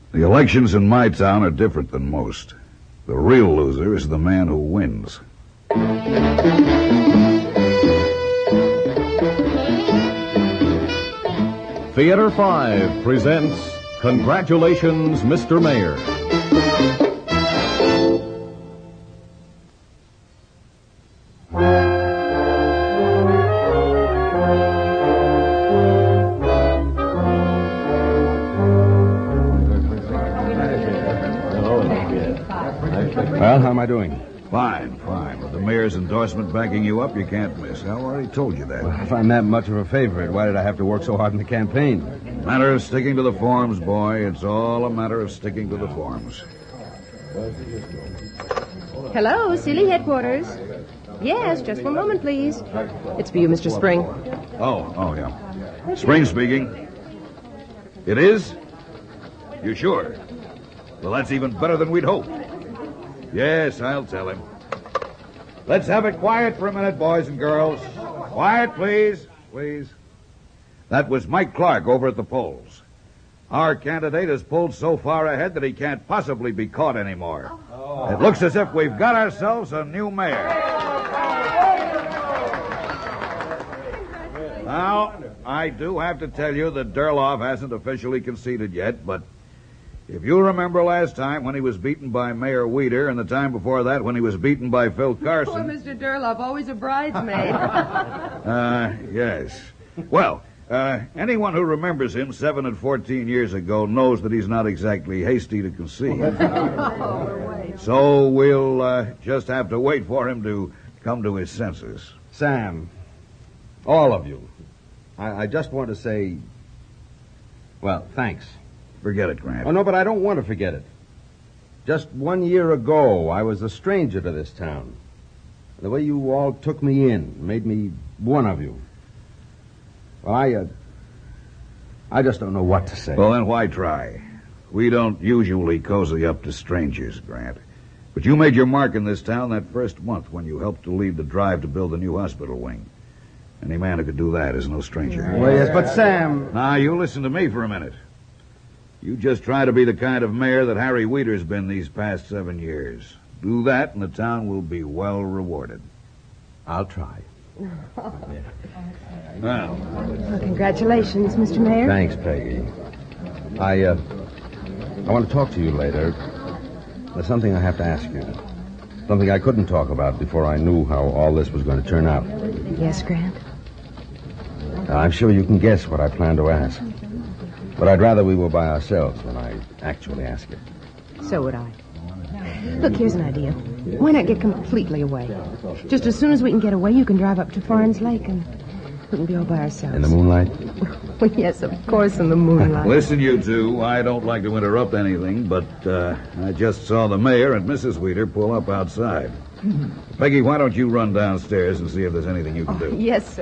The elections in my town are different than most. The real loser is the man who wins. Theater 5 presents Congratulations, Mr. Mayor. Well, how am I doing? Fine. With the mayor's endorsement backing you up, you can't miss. I already told you that. Well, if I'm that much of a favorite, why did I have to work so hard in the campaign? Matter of sticking to the forms, boy. It's all a matter of sticking to the forms. Hello, Sealy headquarters. Yes, just one moment, please. It's for you, Mr. Spring. Oh, yeah. Spring speaking. It is? You sure? Well, that's even better than we'd hoped. Yes, I'll tell him. Let's have it quiet for a minute, boys and girls. Quiet, please. Please. That was Mike Clark over at the polls. Our candidate has pulled so far ahead that he can't possibly be caught anymore. It looks as if we've got ourselves a new mayor. Now, I do have to tell you that Durloff hasn't officially conceded yet, but if you remember last time when he was beaten by Mayor Weeder and the time before that when he was beaten by Phil Carson... Poor Mr. Durloff, always a bridesmaid. Yes. Well, anyone who remembers him 7 and 14 years ago knows that he's not exactly hasty to concede. So we'll just have to wait for him to come to his senses. Sam, all of you, I just want to say, well, thanks. Forget it, Grant. Oh, no, but I don't want to forget it. Just 1 year ago, I was a stranger to this town. The way you all took me in, made me one of you. Well, I just don't know what to say. Well, then why try? We don't usually cozy up to strangers, Grant. But you made your mark in this town that first month when you helped to lead the drive to build the new hospital wing. Any man who could do that is no stranger. Well, yes, but Sam... Now, you listen to me for a minute. You just try to be the kind of mayor that Harry Weeder's been these past 7 years. Do that, and the town will be well rewarded. I'll try. Well, Congratulations, Mr. Mayor. Thanks, Peggy. I want to talk to you later. There's something I have to ask you. Something I couldn't talk about before I knew how all this was going to turn out. Yes, Grant? I'm sure you can guess what I plan to ask. But I'd rather we were by ourselves when I actually ask it. So would I. Look, here's an idea. Why not get completely away? Just as soon as we can get away, you can drive up to Farns Lake and we can be all by ourselves. In the moonlight? Well, yes, of course, in the moonlight. Listen, you two, I don't like to interrupt anything, but I just saw the mayor and Mrs. Weeder pull up outside. Peggy, why don't you run downstairs and see if there's anything you can do? Yes, sir.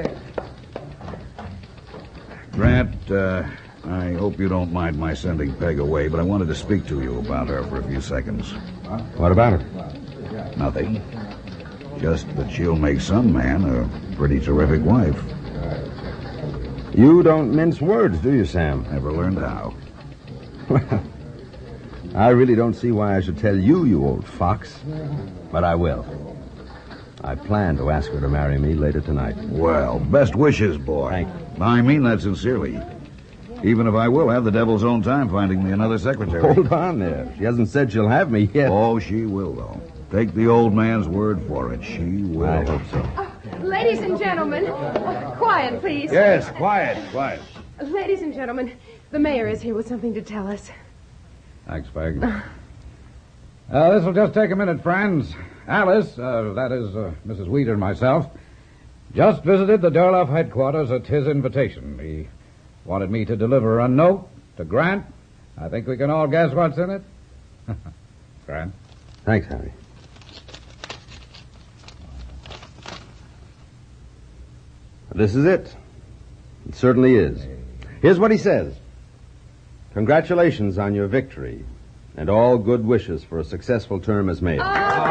Grant, I hope you don't mind my sending Peg away, but I wanted to speak to you about her for a few seconds. What about her? Nothing. Just that she'll make some man a pretty terrific wife. You don't mince words, do you, Sam? Never learned how. Well, I really don't see why I should tell you, you old fox. But I will. I plan to ask her to marry me later tonight. Well, best wishes, boy. Thank you. I mean that sincerely. Even if I will have the devil's own time finding me another secretary. Hold on there. She hasn't said she'll have me yet. Oh, she will, though. Take the old man's word for it. She will. I hope so. Ladies and gentlemen, quiet, please. Yes, quiet. Ladies and gentlemen, the mayor is here with something to tell us. Thanks, Peg. This will just take a minute, friends. Alice, that is Mrs. Weeder and myself, just visited the Durloff headquarters at his invitation. He wanted me to deliver a note to Grant. I think we can all guess what's in it. Grant. Thanks, Harry. This is it. It certainly is. Here's what he says. Congratulations on your victory, and all good wishes for a successful term as mayor.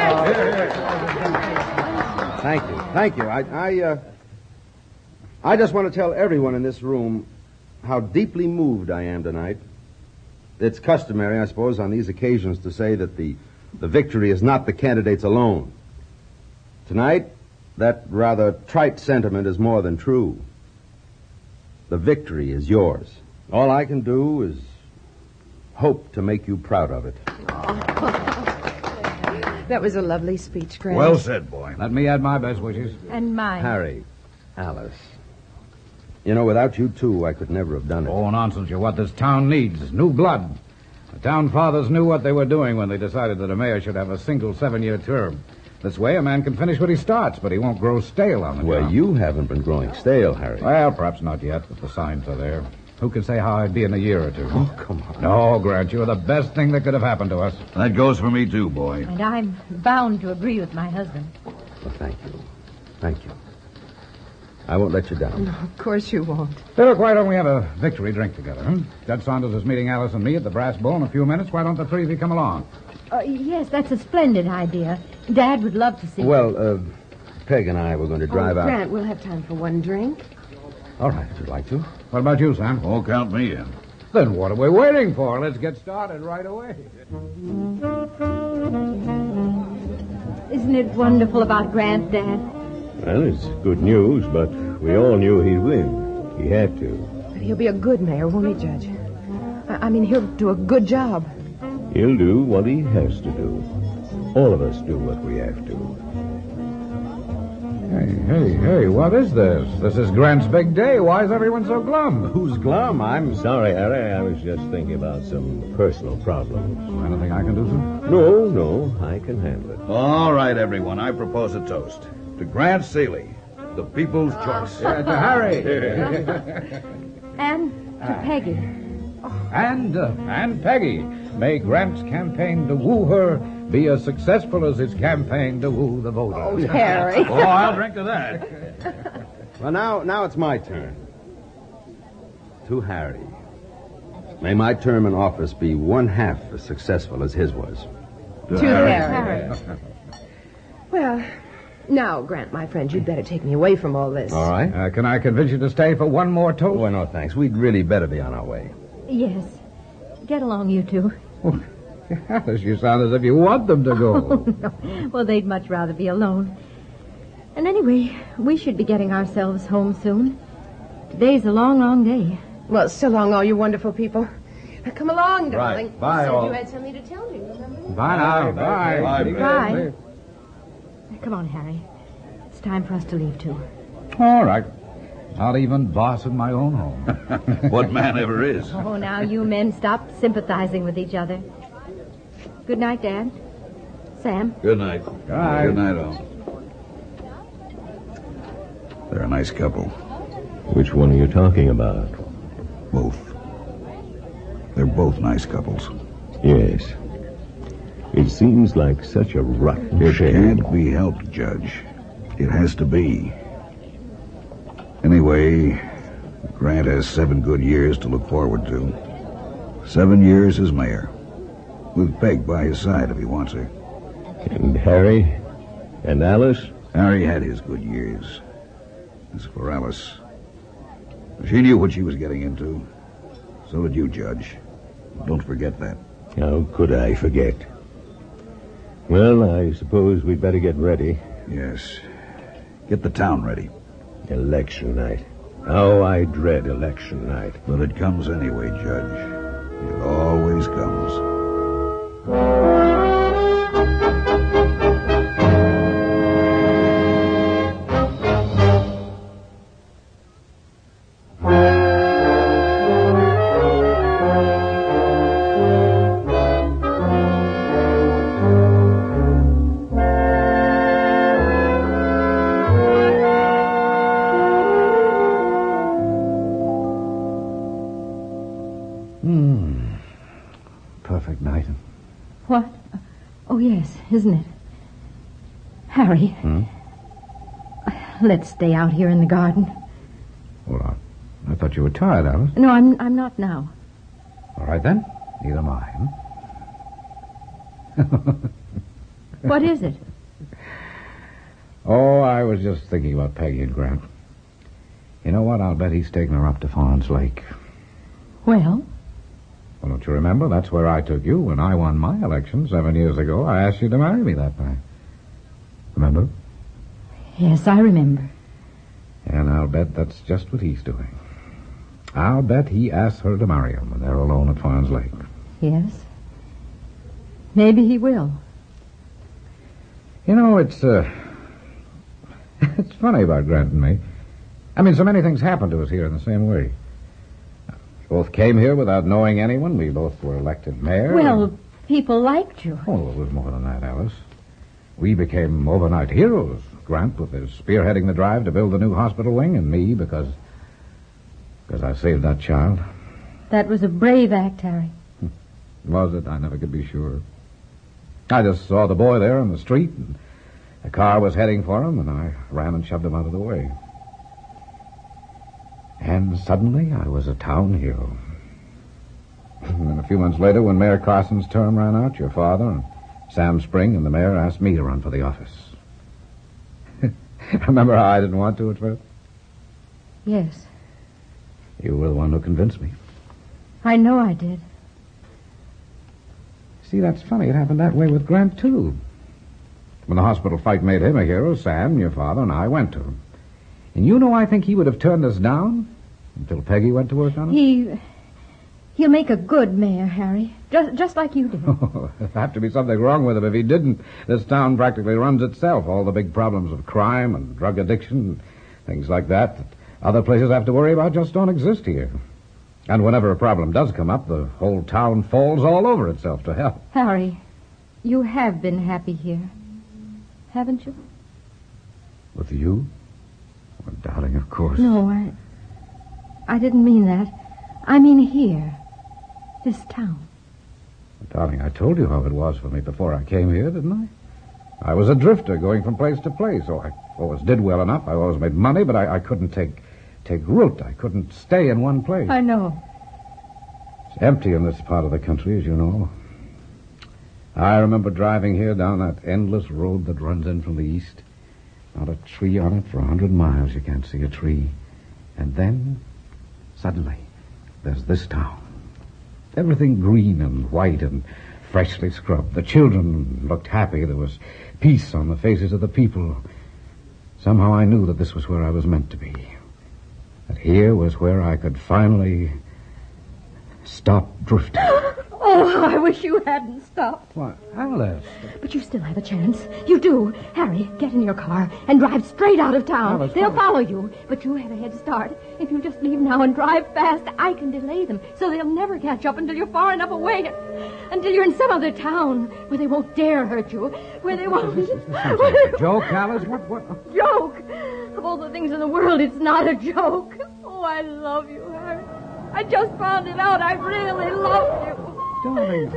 Thank you. I just want to tell everyone in this room how deeply moved I am tonight. It's customary, I suppose, on these occasions to say that the victory is not the candidate's alone. Tonight, that rather trite sentiment is more than true. The victory is yours. All I can do is hope to make you proud of it. That was a lovely speech, Grant. Well said, boy. Let me add my best wishes. And mine. Harry, Alice. You know, without you two, I could never have done it. Oh, nonsense. You're what this town needs. New blood. The town fathers knew what they were doing when they decided that a mayor should have a single 7-year term. This way, a man can finish what he starts, but he won't grow stale on the job. Well, you haven't been growing stale, Harry. Well, perhaps not yet, but the signs are there. Who can say how I'd be in a year or two? Oh, come on. No, Grant, you're the best thing that could have happened to us. That goes for me, too, boy. And I'm bound to agree with my husband. Well, thank you. Thank you. I won't let you down. No, of course you won't. Hey, look, why don't we have a victory drink together, huh? Judge Saunders is meeting Alice and me at the Brass Bull in a few minutes. Why don't the three of you come along? Yes, that's a splendid idea. Dad would love to see you. Well, Peg and I were going to drive out. Grant, we'll have time for one drink. All right, if you'd like to. What about you, Sam? Oh, count me in. Then what are we waiting for? Let's get started right away. Isn't it wonderful about Grant, Dad? Well, it's good news, but we all knew he'd win. He had to. But he'll be a good mayor, won't he, Judge? I mean, he'll do a good job. He'll do what he has to do. All of us do what we have to. Hey, what is this? This is Grant's big day. Why is everyone so glum? Who's glum? I'm Sorry, Harry. I was just thinking about some personal problems. Anything I can do, sir? No, I can handle it. All right, everyone. I propose a toast. To Grant Seeley, the people's choice. To Harry. And to Peggy. And Peggy. May Grant's campaign to woo her be as successful as his campaign to woo the voters. Oh, Harry. Oh, I'll drink to that. Well, now it's my turn. To Harry. May my term in office be 1/2 as successful as his was. To Harry. Well, now, Grant, my friend, you'd better take me away from all this. All right? Can I convince you to stay for one more toast? Oh, no, thanks. We'd really better be on our way. Yes. Get along, you two. Alice, you sound as if you want them to go. No. Well, they'd much rather be alone. And anyway, we should be getting ourselves home soon. Today's a long, long day. Well, so long, all you wonderful people. Now, come along, darling. Right. Bye, you said all. you had something to tell me, remember? Bye now. Bye. Bye. Come on, Harry. It's time for us to leave, too. All right. I'll even boss in my own home. What man ever is? Oh, now you men stop sympathizing with each other. Good night, Dad. Sam. Good night. Night. Good night, all. They're a nice couple. Which one are you talking about? Both. They're both nice couples. Yes. It seems like such a rotten It shame. can't be helped, Judge. It has to be. Anyway, Grant has 7 good years to look forward to. 7 years as mayor. With Peg by his side if he wants her. And Harry? And Alice? Harry had his good years. As for Alice, she knew what she was getting into. So did you, Judge. Don't forget that. How could I forget? Well, I suppose we'd better get ready. Yes. Get the town ready. Election night. How I dread election night. But it comes anyway, Judge. It always comes. Perfect night. What? Oh, yes, isn't it? Harry. Let's stay out here in the garden. Well, I thought you were tired, Alice. No, I'm not now. All right, then. Neither am I. What is it? Oh, I was just thinking about Peggy and Grant. You know what? I'll bet he's taking her up to Farns Lake. Well? Well, don't you remember? That's where I took you when I won my election 7 years ago. I asked you to marry me that night. Remember? Yes, I remember. And I'll bet that's just what he's doing. I'll bet he asks her to marry him when they're alone at Farns Lake. Yes. Maybe he will. You know, it's it's funny about Grant and me. I mean, so many things happened to us here in the same way. We both came here without knowing anyone. We both were elected mayor. Well, people liked you. Oh, it was more than that, Alice. We became overnight heroes. Grant with his spearheading the drive to build the new hospital wing, and me because I saved that child. That was a brave act, Harry. Was it? I never could be sure. I just saw the boy there on the street, and the car was heading for him, and I ran and shoved him out of the way. And suddenly I was a town hero. And then a few months later, when Mayor Carson's term ran out, your father and Sam Spring and the mayor asked me to run for the office. Remember how I didn't want to at first? Yes. You were the one who convinced me. I know I did. See, that's funny. It happened that way with Grant, too. When the hospital fight made him a hero, Sam, your father, and I went to him. And you know, I think he would have turned us down until Peggy went to work on it. He'll make a good mayor, Harry. Just like you did. Oh, there'd have to be something wrong with him if he didn't. This town practically runs itself. All the big problems of crime and drug addiction, things like that other places have to worry about just don't exist here. And whenever a problem does come up, the whole town falls all over itself to help. Harry, you have been happy here, haven't you? With you? Well, darling, of course. No, I didn't mean that. I mean here. This town. Darling, I told you how it was for me before I came here, didn't I? I was a drifter going from place to place. Oh, I always did well enough. I always made money, but I couldn't take root. I couldn't stay in one place. I know. It's empty in this part of the country, as you know. I remember driving here down that endless road that runs in from the east. Not a tree on it for 100 miles. You can't see a tree. And then, suddenly, there's this town. Everything green and white and freshly scrubbed. The children looked happy. There was peace on the faces of the people. Somehow I knew that this was where I was meant to be. That here was where I could finally stop drifting. Oh, how I wish you hadn't stopped. What, Alice? But you still have a chance. You do. Harry, get in your car and drive straight out of town. Alice, They'll what? follow you, but you have a head start. If you just leave now and drive fast, I can delay them, so they'll never catch up until you're far enough away. Until you're in some other town where they won't dare hurt you. Where they won't... A joke, Alice? What? Joke! Of all the things in the world, it's not a joke. Oh, I love you, Harry. I just found it out. I really love you. Darling.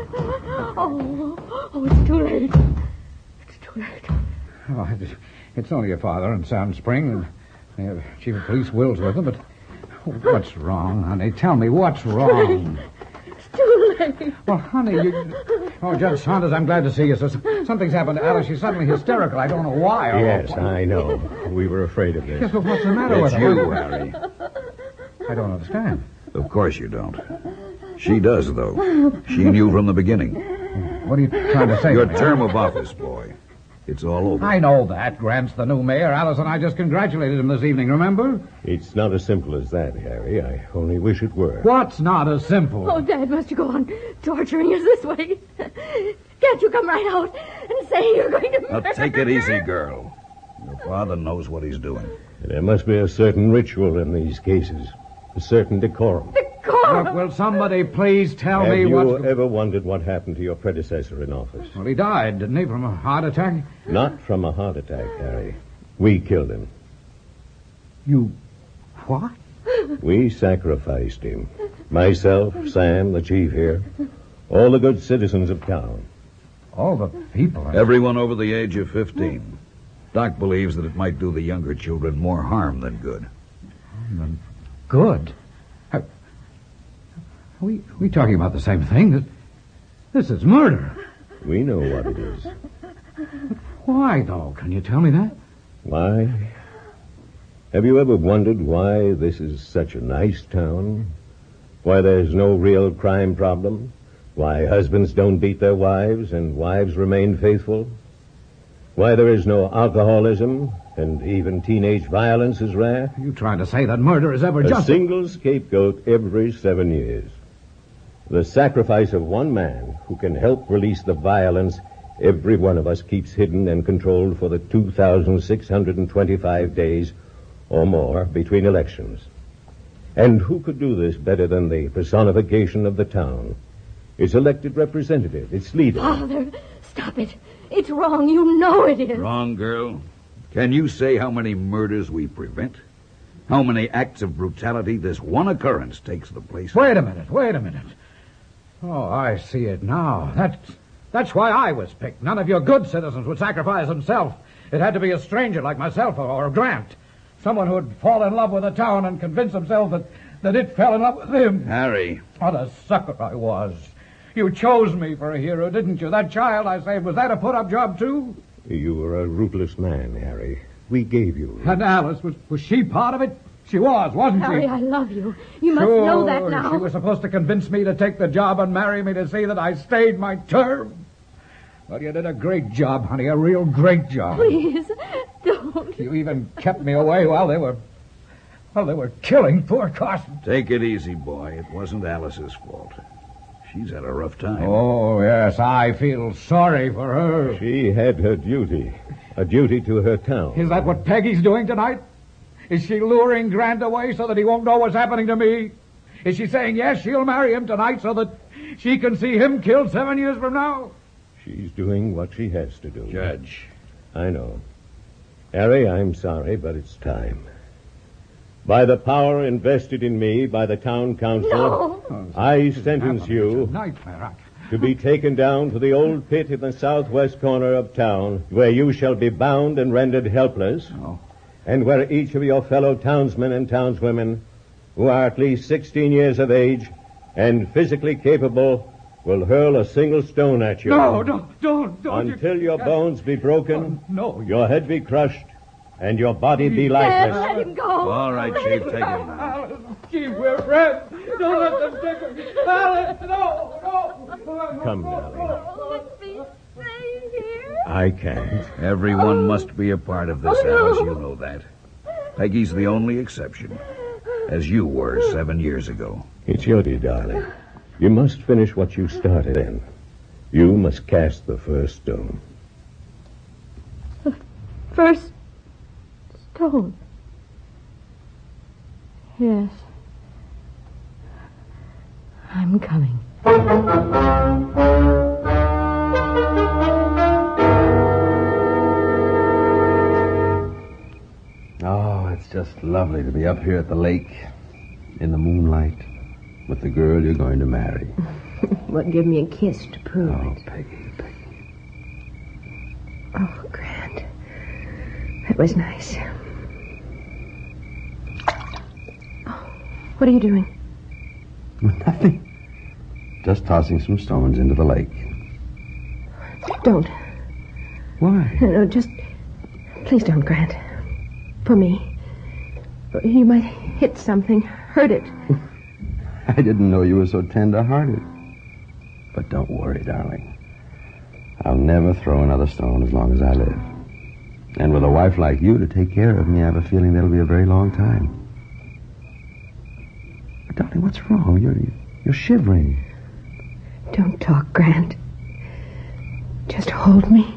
Oh, it's too late. It's too late. Oh, it's only your father and Sam Spring, and they have Chief of Police Wills with them, but what's wrong, honey? Tell me, what's wrong? It's too late. Well, honey, Oh, Judge Saunders, I'm glad to see you. So something's happened to Alice. She's suddenly hysterical. I don't know why. Yes, I know. We were afraid of this. Yes, but what's the matter with It's her? you, Harry. I don't understand. Of course you don't. She does, though. She knew from the beginning. What are you trying to say? Your to me? term of office, boy. It's all over. I know that. Grant's the new mayor. Alice and I just congratulated him this evening, remember? It's not as simple as that, Harry. I only wish it were. What's not as simple? Oh, Dad, must you go on torturing us this way? Can't you come right out and say you're going to Now, murder take it easy, her? girl. Your father knows what he's doing. There must be a certain ritual in these cases. A certain decorum. Look, will somebody please tell Have me you what's... ever wondered what happened to your predecessor in office? Well, he died, didn't he, from a heart attack? Not from a heart attack, Harry. We killed him. You... what? We sacrificed him. Myself, Sam, the chief here, all the good citizens of town. All the people... Everyone over the age of 15. Doc believes that it might do the younger children more harm than good. Good? Are we talking about the same thing? This is murder. We know what it is. Why, though? Can you tell me that? Why? Have you ever wondered why this is such a nice town? Why there's no real crime problem? Why husbands don't beat their wives and wives remain faithful? Why there is no alcoholism and even teenage violence is rare? Are you trying to say that murder is ever A just... single scapegoat every 7 years. The sacrifice of one man who can help release the violence every one of us keeps hidden and controlled for the 2,625 days or more between elections. And who could do this better than the personification of the town? Its elected representative, its leader. Father, stop it. It's wrong. You know it is. Wrong, girl. Can you say how many murders we prevent? How many acts of brutality this one occurrence takes the place of? Wait a minute. Oh, I see it now. That's why I was picked. None of your good citizens would sacrifice himself. It had to be a stranger like myself or Grant. Someone who would fall in love with the town and convince himself that it fell in love with him. Harry. What a sucker I was. You chose me for a hero, didn't you? That child I saved, was that a put-up job, too? You were a ruthless man, Harry. We gave you. And Alice, was she part of it? She was, wasn't Harry, she? I love you. You must know that now. She was supposed to convince me to take the job and marry me to see that I stayed my term. Well, you did a great job, honey, a real great job. Please, don't. You even kept me away while they were killing poor Carson. Take it easy, boy. It wasn't Alice's fault. She's had a rough time. Oh, yes, I feel sorry for her. She had her duty. A duty to her town. Is that what Peggy's doing tonight? Is she luring Grant away so that he won't know what's happening to me? Is she saying, yes, she'll marry him tonight so that she can see him killed 7 years from now? She's doing what she has to do. Judge. I know. Harry, I'm sorry, but it's time. By the power invested in me by the town council, No. I sentence you It's a nightmare. to be taken down to the old pit in the southwest corner of town, where you shall be bound and rendered helpless, and where each of your fellow townsmen and townswomen, who are at least 16 years of age and physically capable, will hurl a single stone at you. No, don't. Until your bones be broken, No. your head be crushed, and your body be Dad, lifeless. let him go. All right, Let Chief, him take go. him now. Alice, Chief, we're friends. Don't let them take her. Alice, no. Come, darling. Let me stay here. I can't. Everyone must be a part of this, Alice. You know that. Peggy's the only exception, as you were 7 years ago. It's your duty, darling. You must finish what you started in. You must cast the first stone. First stone. Yes. I'm coming. Oh, it's just lovely to be up here at the lake in the moonlight with the girl you're going to marry. Wouldn't give me a kiss to prove Oh, it. Peggy. Oh, Grant. That was nice. Oh, what are you doing? Nothing. Just tossing some stones into the lake. Don't. Why? No, just... Please don't, Grant. For me. You might hit something, hurt it. I didn't know you were so tender-hearted. But don't worry, darling. I'll never throw another stone as long as I live. And with a wife like you to take care of me, I have a feeling that'll be a very long time. But darling, what's wrong? You're shivering. Don't talk, Grant. Just hold me.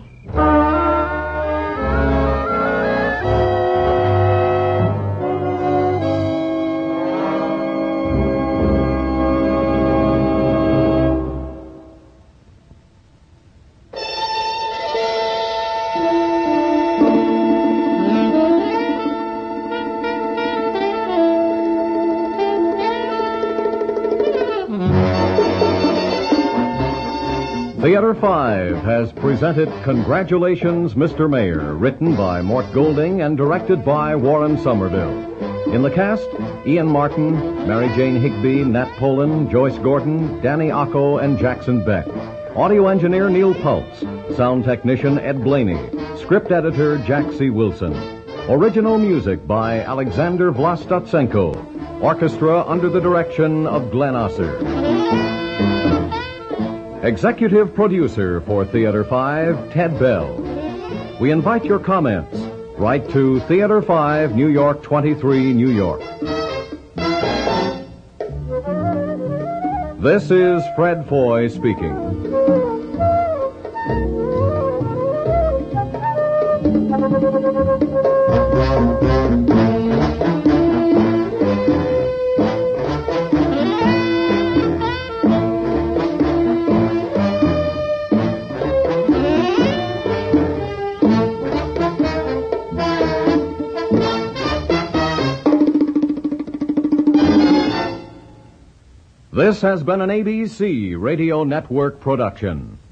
Theater 5 has presented Congratulations, Mr. Mayor, written by Mort Golding and directed by Warren Somerville. In the cast, Ian Martin, Mary Jane Higby, Nat Poland, Joyce Gordon, Danny Ocko, and Jackson Beck. Audio engineer Neil Pultz. Sound technician Ed Blaney. Script editor Jack C. Wilson. Original music by Alexander Vlastotsenko. Orchestra under the direction of Glenn Osser. Executive producer for Theater 5, Ted Bell. We invite your comments. Write to Theater 5, New York 23, New York. This is Fred Foy speaking. This has been an ABC Radio Network production.